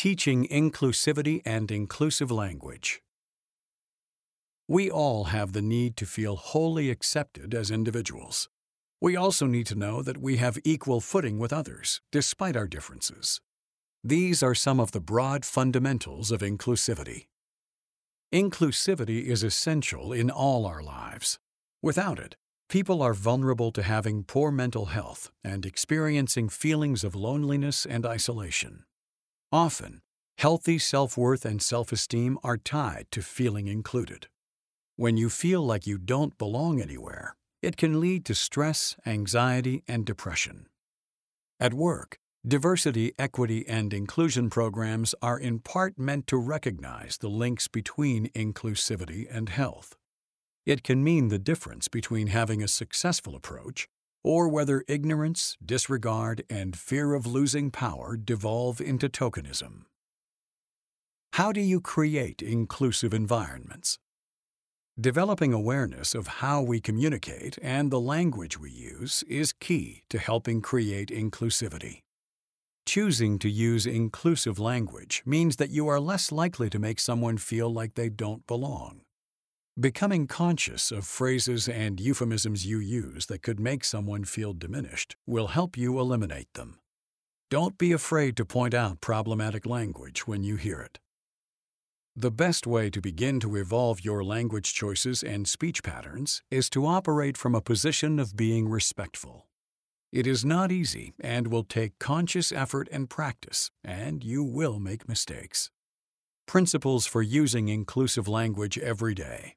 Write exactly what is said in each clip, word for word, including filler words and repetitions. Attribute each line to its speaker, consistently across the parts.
Speaker 1: Teaching inclusivity and inclusive language. We all have the need to feel wholly accepted as individuals. We also need to know that we have equal footing with others, despite our differences. These are some of the broad fundamentals of inclusivity. Inclusivity is essential in all our lives. Without it, people are vulnerable to having poor mental health and experiencing feelings of loneliness and isolation. Often, healthy self-worth and self-esteem are tied to feeling included. When you feel like you don't belong anywhere, it can lead to stress, anxiety, and depression. At work, diversity, equity, and inclusion programs are in part meant to recognize the links between inclusivity and health. It can mean the difference between having a successful approach or whether ignorance, disregard, and fear of losing power devolve into tokenism. How do you create inclusive environments? Developing awareness of how we communicate and the language we use is key to helping create inclusivity. Choosing to use inclusive language means that you are less likely to make someone feel like they don't belong. Becoming conscious of phrases and euphemisms you use that could make someone feel diminished will help you eliminate them. Don't be afraid to point out problematic language when you hear it. The best way to begin to evolve your language choices and speech patterns is to operate from a position of being respectful. It is not easy and will take conscious effort and practice, and you will make mistakes. Principles for using inclusive language every day.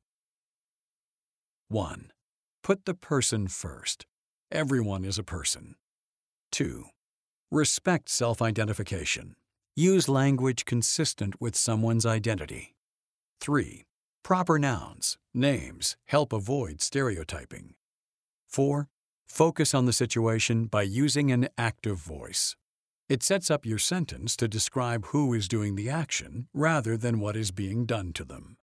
Speaker 1: one. Put the person first. Everyone is a person. two. Respect self-identification. Use language consistent with someone's identity. three. Proper nouns, names help avoid stereotyping. four. Focus on the situation by using an active voice. It sets up your sentence to describe who is doing the action rather than what is being done to them.